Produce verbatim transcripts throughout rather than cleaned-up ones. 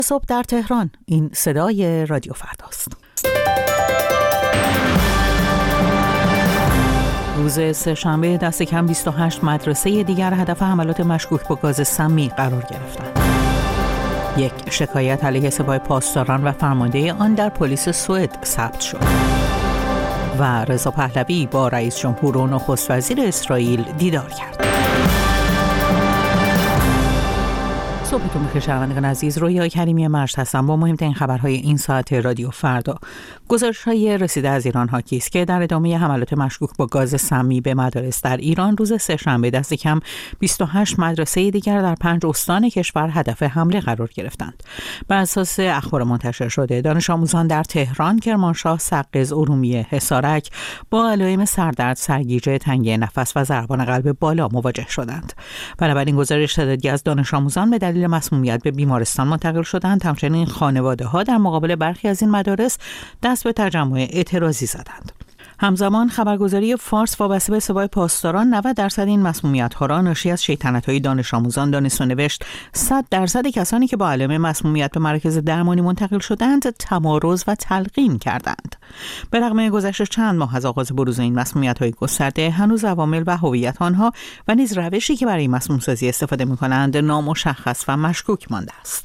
صبح در تهران. این صدای رادیو فرداست. روز سه‌شنبه دست کم بیست و هشت مدرسه دیگر هدف حملات مشکوک با گاز سمی قرار گرفتند. یک شکایت علیه سپاه پاسداران و فرمانده آن در پلیس سوئد ثبت شد. و رضا پهلوی با رئیس جمهور و نخست وزیر اسرائیل دیدار کرد. صبحتون بخیر شنوندگان عزیز، رویا کریمی مرشد هستم با مهمترین خبرهای این ساعت رادیو فردا. گزارش‌های رسیده از ایران حاکی است که در ادامه حملات مشکوک با گاز سمی به مدارس در ایران روز سه‌شنبه دست کم بیست و هشت مدرسه دیگر در پنج استان کشور هدف حمله قرار گرفتند. بر اساس اخبار منتشر شده، دانش آموزان در تهران، کرمانشاه، سقز، ارومیه، حصارک با علائم سردرد، سرگیجه، تنگی نفس و ضربان قلب بالا مواجه شدند. بنابراین گزارش تعدادی از دانش آموزان به دلیل مسمومیت به بیمارستان منتقل شدند. همچنین خانواده‌ها در مقابل برخی از این مدارس دست به تجمع اعتراضی زدند. همزمان خبرگزاری فارس وابسته به سپاه پاسداران نود درصد این مسمومیت‌ها را ناشی از شیطنت‌های دانش آموزان دانست و نوشت صد درصد کسانی که با علائم مسمومیت به مراکز درمانی منتقل شدند تمارض و تلقین کردند. به رغم گذشت چند ماه از آغاز بروز این مسمومیت‌های گسترده، هنوز عوامل و هویت آنها و نیز روشی که برای مسموم‌سازی استفاده می‌کنند نامشخص و مشکوک مانده است.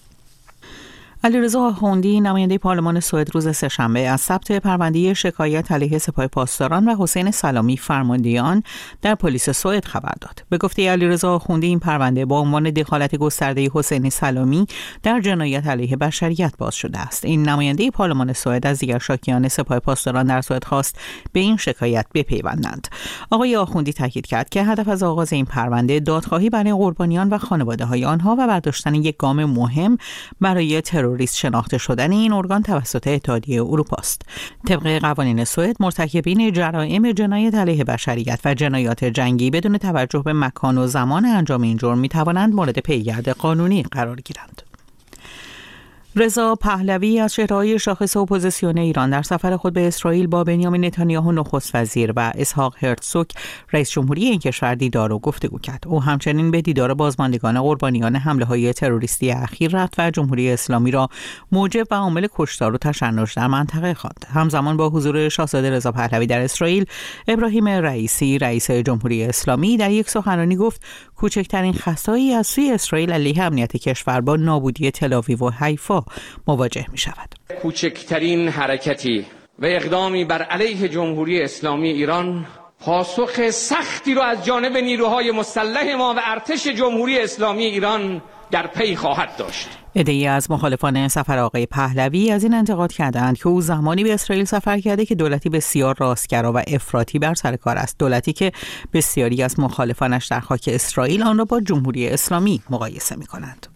علیرضا آخوندی نماینده پارلمان سوئد روز سه‌شنبه از ثبت پرونده شکایت علیه سپاه پاسداران و حسین سلامی فرمانده آن در پلیس سوئد خبر داد. به گفته علیرضا آخوندی این پرونده با عنوان دخالت گسترده حسین سلامی در جنایت علیه بشریت باز شده است. این نماینده پارلمان سوئد از دیگر شاکیان سپاه پاسداران در سوئد خواست به این شکایت بپیوندند. آقای آخوندی تاکید کرد که هدف از آغاز این پرونده دادخواهی برای قربانیان و خانواده‌های آنها و برداشتن یک گام مهم برای ترور تروریست شناخته شدن این ارگان توسط اتحادیه اروپا است. طبق قوانین سوئد، مرتکبین جرائم جنایت علیه بشریت و جنایات جنگی بدون توجه به مکان و زمان انجام این جرم می‌توانند مورد پیگرد قانونی قرار گیرند. رضا پهلوی از چهره‌های شاخص اپوزیسیون ایران در سفر خود به اسرائیل با بنیامین نتانیاهو نخست وزیر و اسحاق هرتزوگ رئیس جمهوری این کشور دیدار و گفتگو کرد. او همچنین به دیدار بازماندگان قربانیان حمله‌های تروریستی اخیر رفت و جمهوری اسلامی را موجب و عامل کشتار و تشنج در منطقه خواند. همزمان با حضور شاهزاده رضا پهلوی در اسرائیل، ابراهیم رئیسی رئیس جمهوری اسلامی در یک سخنرانی گفت کوچکترین خطایی از سوی اسرائیل علیه امنیت کشور با نابودی تل‌آویو و حیفا مواجه می شود. کوچکترین حرکتی و اقدامی بر علیه جمهوری اسلامی ایران پاسخ سختی را از جانب نیروهای مسلح ما و ارتش جمهوری اسلامی ایران در پی خواهد داشت. عده‌ای از مخالفان سفر آقای پهلوی از این انتقاد کردند که او زمانی به اسرائیل سفر کرده که دولتی بسیار راستگرا و افراطی بر سر کار است، دولتی که بسیاری از مخالفانش در خاک اسرائیل آن را با جمهوری اسلامی مقایسه می‌کنند.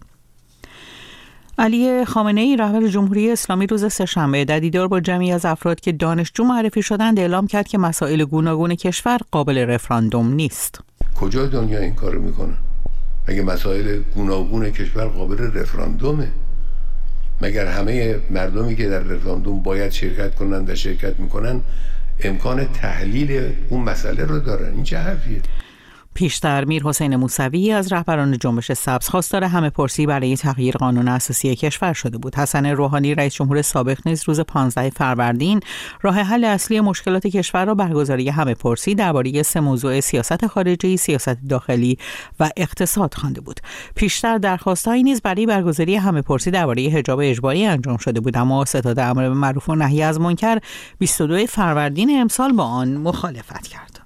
علی خامنه‌ای رهبر جمهوری اسلامی روز سه‌شنبه در دیدار با جمعی از افراد که دانشجو معرفی شدند اعلام کرد که مسائل گوناگون کشور قابل رفراندوم نیست. کجا دنیا این کارو میکنه؟ مگه مسائل گوناگون کشور قابل رفراندومه؟ مگر همه مردمی که در رفراندوم باید شرکت کنند و شرکت میکنن امکان تحلیل اون مسئله رو دارن؟ این چه حرفیه؟ پیشتر میر حسین موسوی از رهبران جنبش سبز خواستار همه پرسی برای تغییر قانون اساسی کشور شده بود. حسن روحانی رئیس جمهور سابق نیز روز پانزده فروردین راه حل اصلی مشکلات کشور را برگزاری همه پرسی درباره سه موضوع سیاست خارجی، سیاست داخلی و اقتصاد خوانده بود. پیشتر درخواست‌هایی نیز برای برگزاری همه پرسی درباره حجاب اجباری انجام شده بود، اما ستاد امر به معروف و نهی از منکر بیست و دو فروردین امسال با آن مخالفت کرد.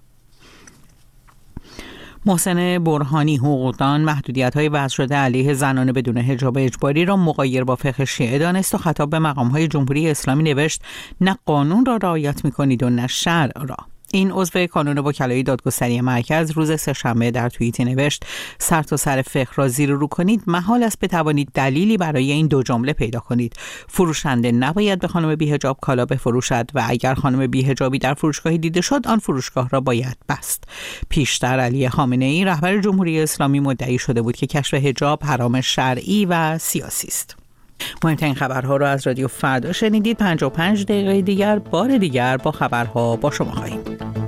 محسن برهانی حقوقدان محدودیت‌های وضع شده علیه زنان بدون حجاب اجباری را مغایر با فقه شیعه دانست و خطاب به مقام‌های جمهوری اسلامی نوشت نه قانون را رعایت می‌کنید و نه شرع را. این عضو کانون وکلای دادگستری مرکز روز سه‌شنبه در توییتی نوشت سر تا سر فقه را زیر و رو کنید، محال است بتوانید دلیلی برای این دو جمله پیدا کنید. فروشنده نباید به خانم بی‌حجاب کالا بفروشد و اگر خانم بی‌حجابی در فروشگاهی دیده شد آن فروشگاه را باید بست. پیشتر علی خامنه‌ای رهبر جمهوری اسلامی مدعی شده بود که کشف حجاب حرام شرعی و سیاسی است. مهمترین خبرها را از رادیو فردا شنیدید. پنجاه و پنج دقیقه دیگر بار دیگر با خبرها با شما خواهیم بود.